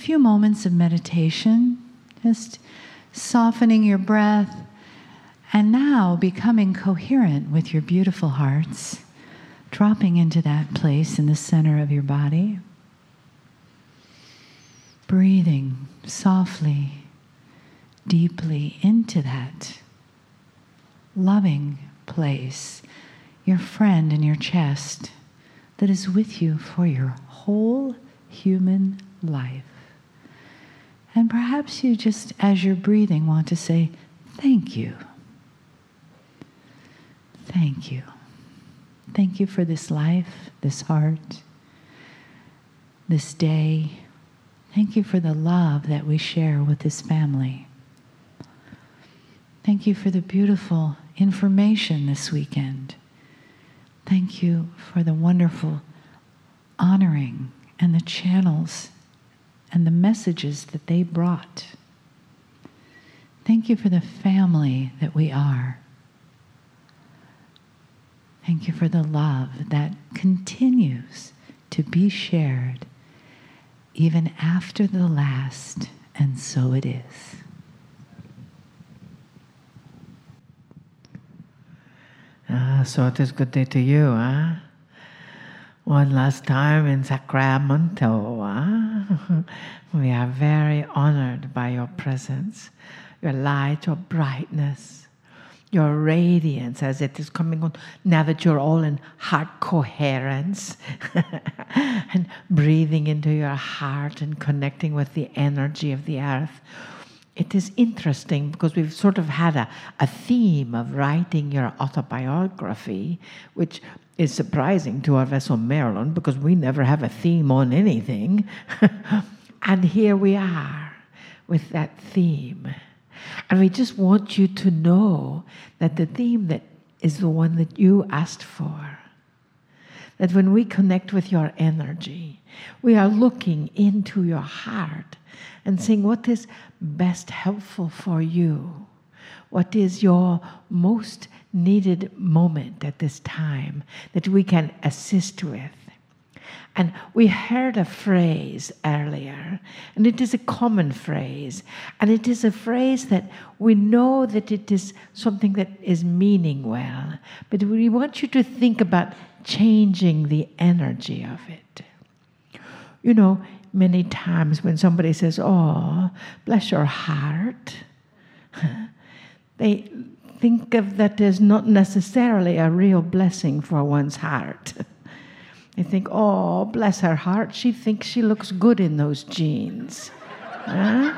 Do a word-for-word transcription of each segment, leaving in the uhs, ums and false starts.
few moments of meditation, just softening your breath, and now becoming coherent with your beautiful hearts, dropping into that place in the center of your body. Breathing softly, deeply into that loving place, your friend in your chest that is with you for your whole human life. And perhaps you just, as you're breathing, want to say, thank you. Thank you. Thank you for this life, this heart, this day. Thank you for the love that we share with this family. Thank you for the beautiful information this weekend. Thank you for the wonderful honoring and the channels and the messages that they brought. Thank you for the family that we are. Thank you for the love that continues to be shared even after the last, and so it is. Ah, so it is good day to you, huh? One last time in Sacramento, huh? We are very honored by your presence, your light, your brightness, your radiance as it is coming on, now that you're all in heart coherence and breathing into your heart and connecting with the energy of the earth. It is interesting because we've sort of had a, a theme of writing your autobiography, which is surprising to our vessel Maryland because we never have a theme on anything. And here we are with that theme. And we just want you to know that the theme that is the one that you asked for, that when we connect with your energy, we are looking into your heart and seeing what is best helpful for you, what is your most needed moment at this time that we can assist with. And we heard a phrase earlier, and it is a common phrase, and it is a phrase that we know that it is something that is meaning well, but we want you to think about changing the energy of it. You know, many times when somebody says, oh, bless your heart, they think of that as not necessarily a real blessing for one's heart. They think, oh, bless her heart, she thinks she looks good in those jeans. Huh?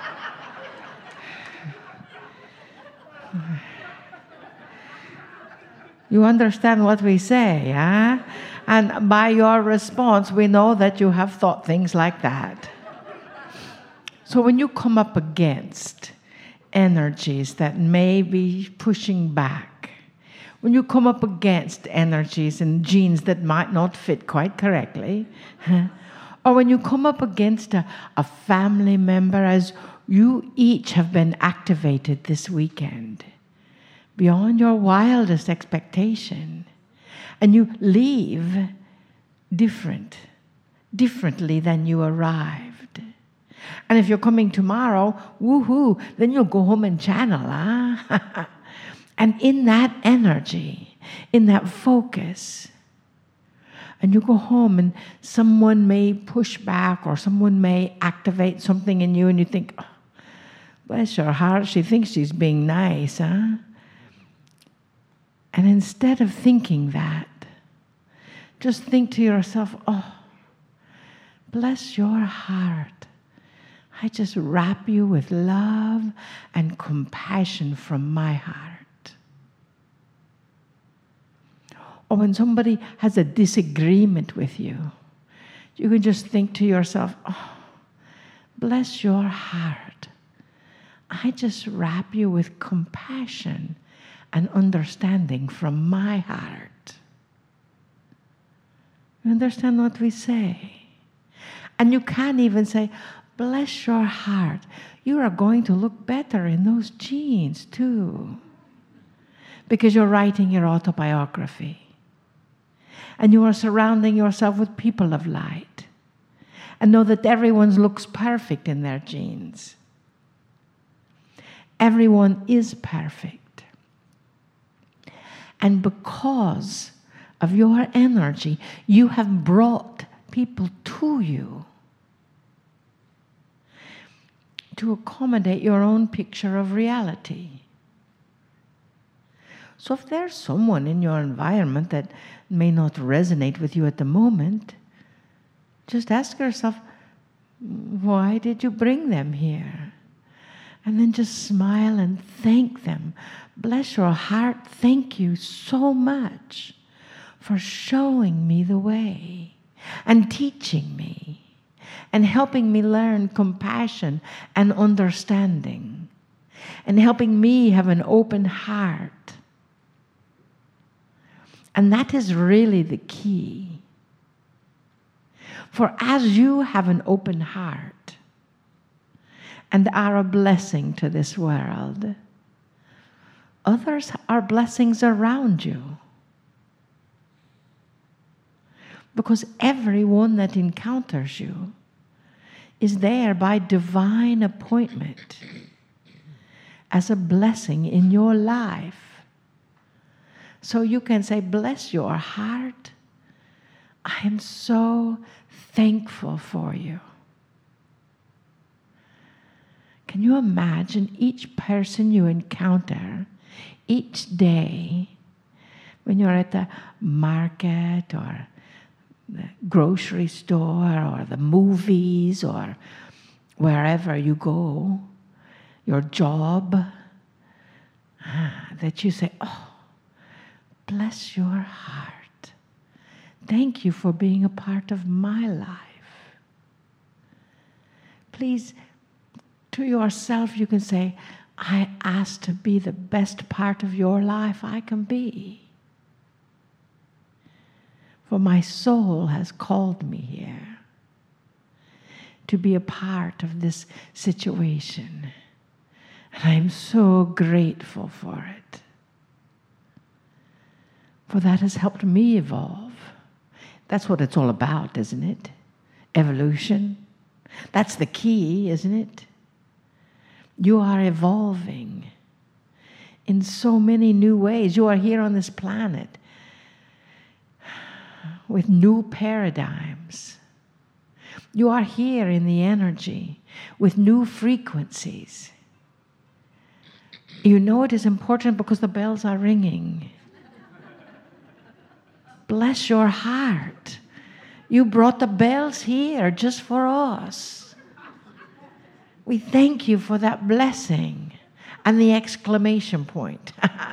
You understand what we say, huh? And by your response, we know that you have thought things like that. So when you come up against energies that may be pushing back, when you come up against energies and genes that might not fit quite correctly, or when you come up against a, a family member as you each have been activated this weekend, beyond your wildest expectation, and you leave different, differently than you arrived. And if you're coming tomorrow, woohoo, then you'll go home and channel, huh? And in that energy, in that focus, and you go home and someone may push back or someone may activate something in you and you think, oh, bless her heart, she thinks she's being nice, huh? And instead of thinking that, just think to yourself, oh, bless your heart. I just wrap you with love and compassion from my heart. Or when somebody has a disagreement with you, you can just think to yourself, oh, bless your heart. I just wrap you with compassion and understanding from my heart. You understand what we say? And you can even say, bless your heart. You are going to look better in those jeans too. Because you're writing your autobiography. And you are surrounding yourself with people of light. and know that everyone looks perfect in their genes. Everyone is perfect. And because of your energy, you have brought people to you to accommodate your own picture of reality. So if there's someone in your environment that may not resonate with you at the moment, just ask yourself, why did you bring them here? And then just smile and thank them. Bless your heart. Thank you so much for showing me the way and teaching me and helping me learn compassion and understanding and helping me have an open heart. And that is really the key. For as you have an open heart and are a blessing to this world, others are blessings around you. Because everyone that encounters you is there by divine appointment as a blessing in your life. So you can say, bless your heart. I am so thankful for you. Can you imagine each person you encounter each day when you're at the market or the grocery store or the movies or wherever you go, your job, ah, that you say, oh, bless your heart. Thank you for being a part of my life. Please, to yourself, you can say, I ask to be the best part of your life I can be. For my soul has called me here to be a part of this situation. And I'm so grateful for it. For that has helped me evolve. That's what it's all about, isn't it? Evolution. That's the key, isn't it? You are evolving in so many new ways. You are here on this planet with new paradigms. You are here in the energy with new frequencies. You know it is important because the bells are ringing. Bless your heart. You brought the bells here just for us. We thank you for that blessing and the exclamation point.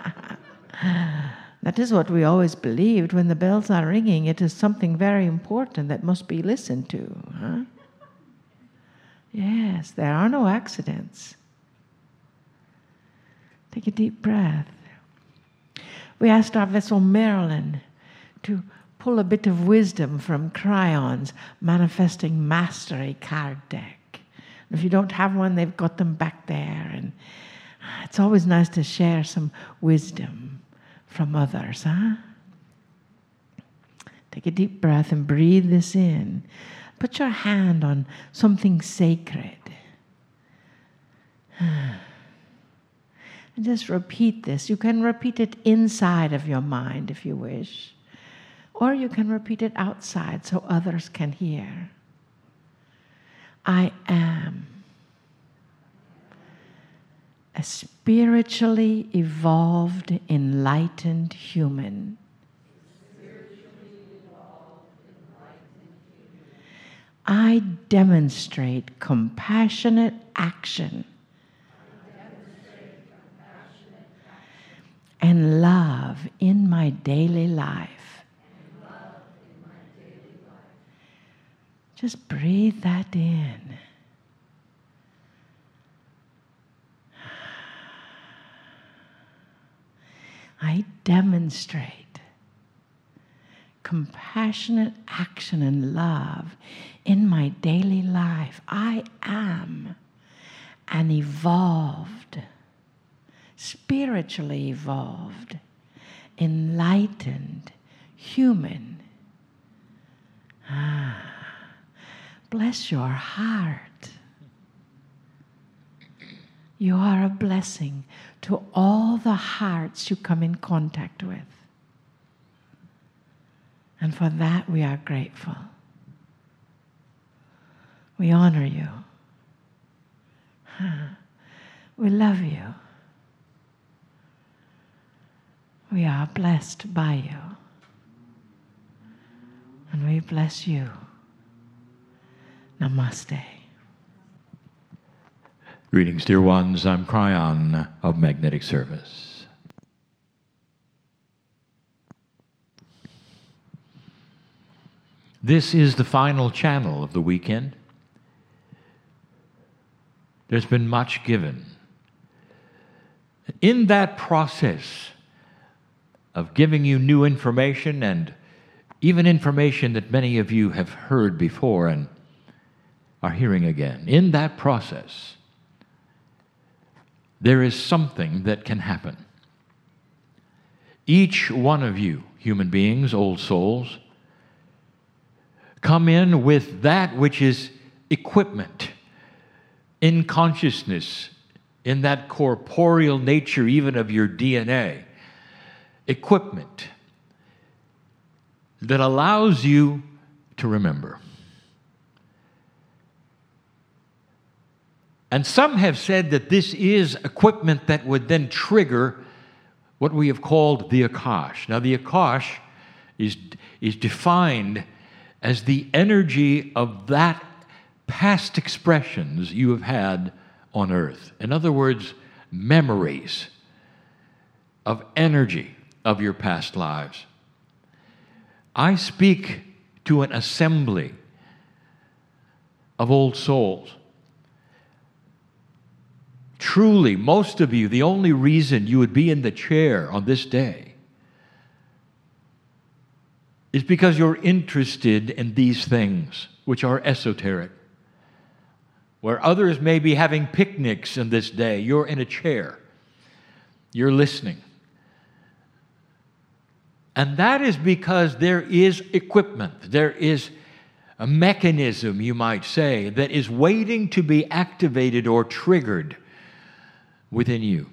That is what we always believed. When the bells are ringing, it is something very important that must be listened to. Huh? Yes, there are no accidents. Take a deep breath. We asked our vessel Marilyn to pull a bit of wisdom from Cryon's Manifesting Mastery card deck. If you don't have one, they've got them back there. And it's always nice to share some wisdom from others, huh? Take a deep breath and breathe this in. Put your hand on something sacred. And just repeat this. You can repeat it inside of your mind if you wish. Or you can repeat it outside so others can hear. I am a spiritually evolved, enlightened human. I demonstrate compassionate action and love in my daily life. Just breathe that in. I demonstrate compassionate action and love in my daily life. I am an evolved, spiritually evolved, enlightened human. Ah. bless your heart. You are a blessing to all the hearts you come in contact with. And for that we are grateful. We honor you. We love you. We are blessed by you. And we bless you. Namaste. Greetings, dear ones. I'm Kryon of Magnetic Service. This is the final channel of the weekend. There's been much given. In that process of giving you new information, and even information that many of you have heard before and are hearing again, in that process, there is something that can happen. Each one of you, human beings, old souls, come in with that which is equipment in consciousness, in that corporeal nature even of your D N A, equipment that allows you to remember. And some have said that this is equipment that would then trigger what we have called the Akash. Now, the Akash is, is defined as the energy of that past expressions you have had on earth. In other words, memories of energy of your past lives. I speak to an assembly of old souls. Truly, most of you, the only reason you would be in the chair on this day is because you're interested in these things, which are esoteric. Where others may be having picnics in this day, you're in a chair. You're listening. And that is because there is equipment. There is a mechanism, you might say, that is waiting to be activated or triggered within you.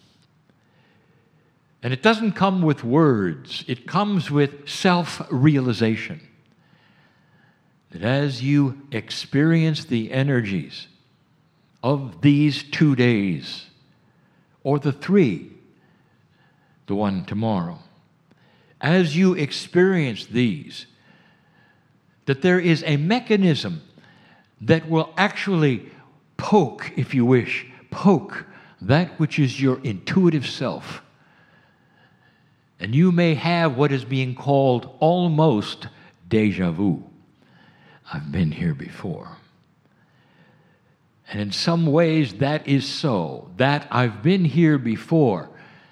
And it doesn't come with words. It comes with self-realization. That as you experience the energies of these two days, or the three, the one tomorrow, as you experience these, that there is a mechanism that will actually poke, if you wish, poke that which is your intuitive self. And you may have what is being called almost deja vu. I've been here before. And in some ways that is so. That I've been here before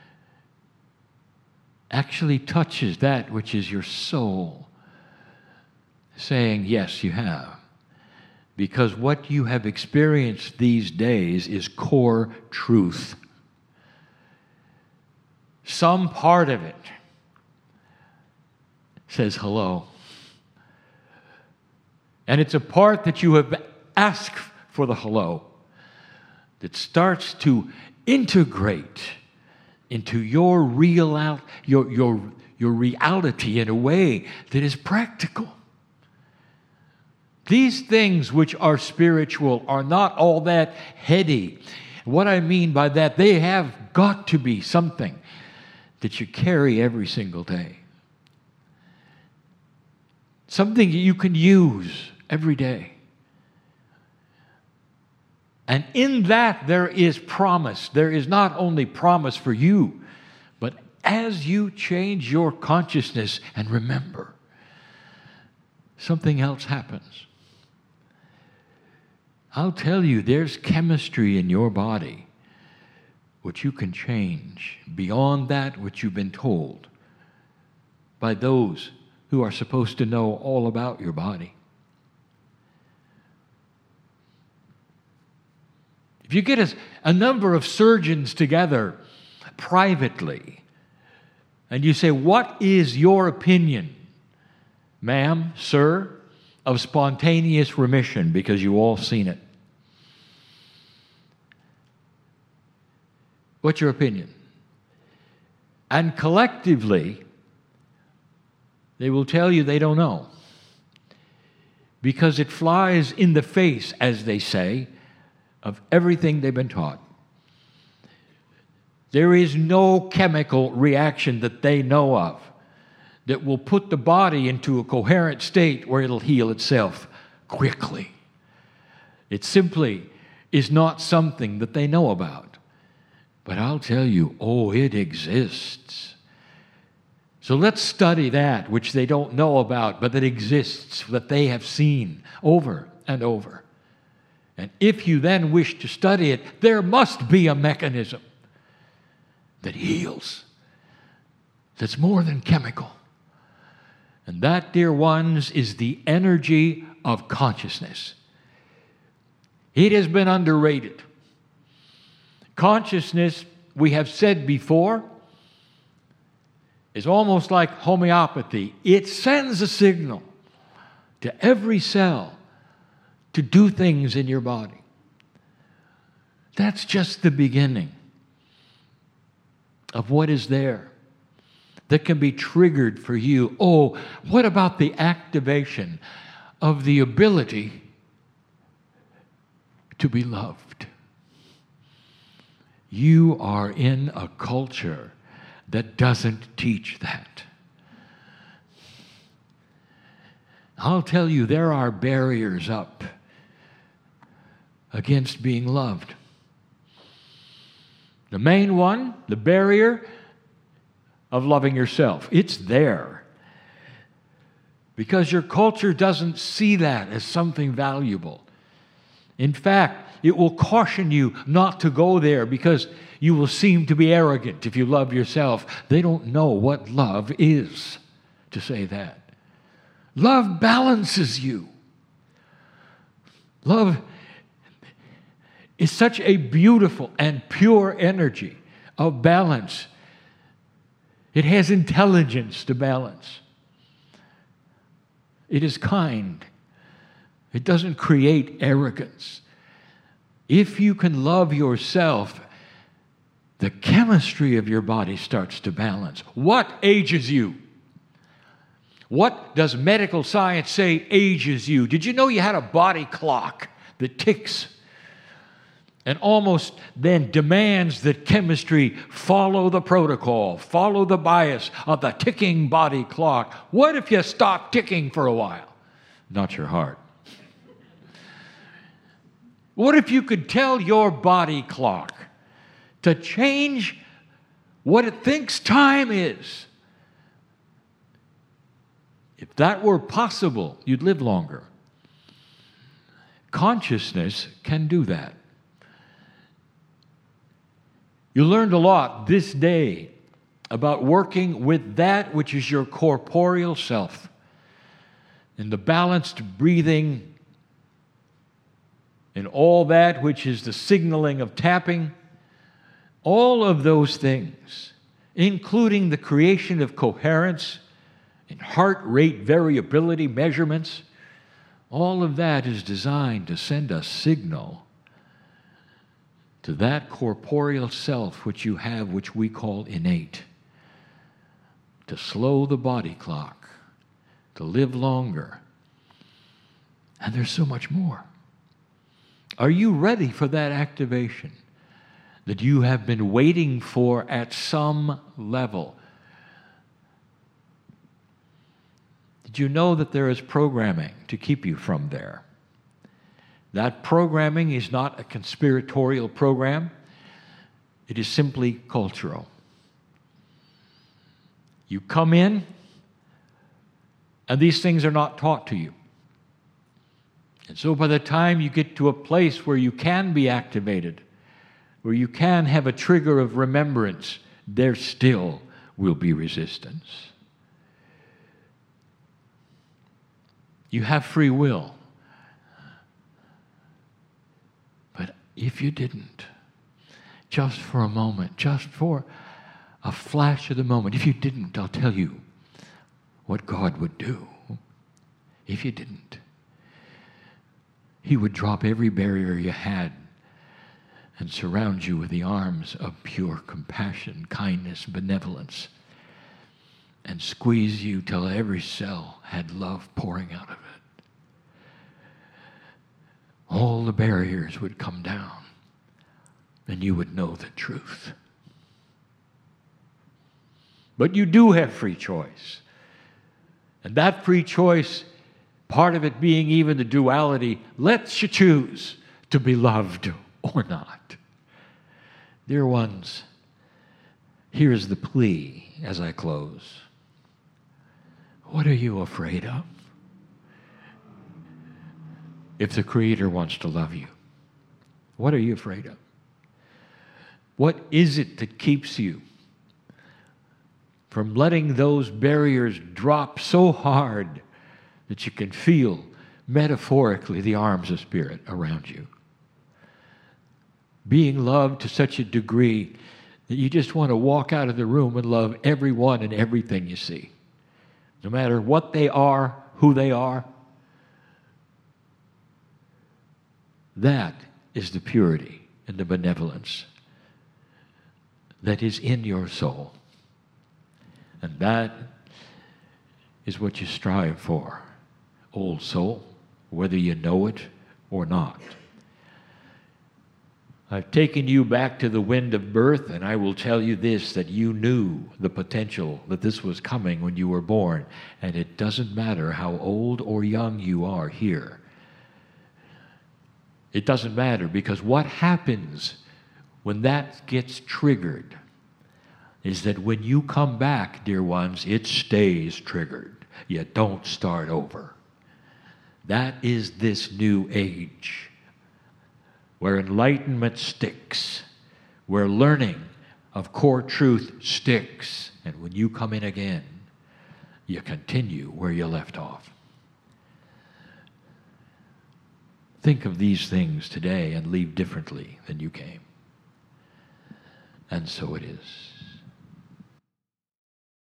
actually touches that which is your soul, saying, yes, you have. Because what you have experienced these days is core truth. Some part of it says hello. And it's a part that you have asked for the hello that starts to integrate into your real your, your, your reality in a way that is practical. These things which are spiritual are not all that heady. What I mean by that, they have got to be something that you carry every single day. Something you can use every day. And in that there is promise. There is not only promise for you, but as you change your consciousness and remember, something else happens. I'll tell you, there's chemistry in your body which you can change beyond that which you've been told by those who are supposed to know all about your body. If you get a, a number of surgeons together privately and you say, what is your opinion, ma'am, sir, of spontaneous remission, because you've all seen it. What's your opinion? And collectively, they will tell you they don't know. Because it flies in the face, as they say, of everything they've been taught. There is no chemical reaction that they know of that will put the body into a coherent state where it'll heal itself quickly. It simply is not something that they know about. But I'll tell you, oh, it exists. So let's study that which they don't know about, but that exists, that they have seen over and over. And if you then wish to study it, there must be a mechanism that heals, that's more than chemical. And that, dear ones, is the energy of consciousness. It has been underrated. Consciousness, we have said before, is almost like homeopathy. It sends a signal to every cell to do things in your body. That's just the beginning of what is there that can be triggered for you. Oh, what about the activation of the ability to be loved? You are in a culture that doesn't teach that. I'll tell you, there are barriers up against being loved. The main one, the barrier of loving yourself. It's there. Because your culture doesn't see that as something valuable. In fact, it will caution you not to go there because you will seem to be arrogant if you love yourself. They don't know what love is to say that. Love balances you. Love is such a beautiful and pure energy of balance. It has intelligence to balance. It is kind. It doesn't create arrogance. If you can love yourself, the chemistry of your body starts to balance. What ages you? What does medical science say ages you? Did you know you had a body clock that ticks and almost then demands that chemistry follow the protocol, follow the bias of the ticking body clock? What if you stop ticking for a while? Not your heart. What if you could tell your body clock to change what it thinks time is? If that were possible, you'd live longer. Consciousness can do that. You learned a lot this day about working with that which is your corporeal self, and the balanced breathing, and all that which is the signaling of tapping, all of those things, including the creation of coherence and heart rate variability measurements, all of that is designed to send a signal to that corporeal self which you have, which we call innate, to slow the body clock, to live longer. And there's so much more. Are you ready for that activation that you have been waiting for at some level? Did you know that there is programming to keep you from there? That programming is not a conspiratorial program. It is simply cultural. You come in, and these things are not taught to you. And so by the time you get to a place where you can be activated, where you can have a trigger of remembrance, there still will be resistance. You have free will. But if you didn't, just for a moment, just for a flash of the moment, if you didn't, I'll tell you what God would do if you didn't. He would drop every barrier you had and surround you with the arms of pure compassion, kindness, benevolence, and squeeze you till every cell had love pouring out of it. All the barriers would come down, and you would know the truth. But you do have free choice. And that free choice, part of it being even the duality, lets you choose to be loved or not. Dear ones, here is the plea as I close. What are you afraid of? If the Creator wants to love you, what are you afraid of? What is it that keeps you from letting those barriers drop so hard that you can feel, metaphorically, the arms of Spirit around you? Being loved to such a degree that you just want to walk out of the room and love everyone and everything you see. No matter what they are, who they are. That is the purity and the benevolence that is in your soul. And that is what you strive for, old soul, whether you know it or not. I've taken you back to the wind of birth, and I will tell you this, that you knew the potential that this was coming when you were born. And it doesn't matter how old or young you are here. It doesn't matter, because what happens when that gets triggered is that when you come back, dear ones, it stays triggered. You don't start over. That is this new age, where enlightenment sticks, where learning of core truth sticks. And when you come in again, you continue where you left off. Think of these things today and leave differently than you came. And so it is.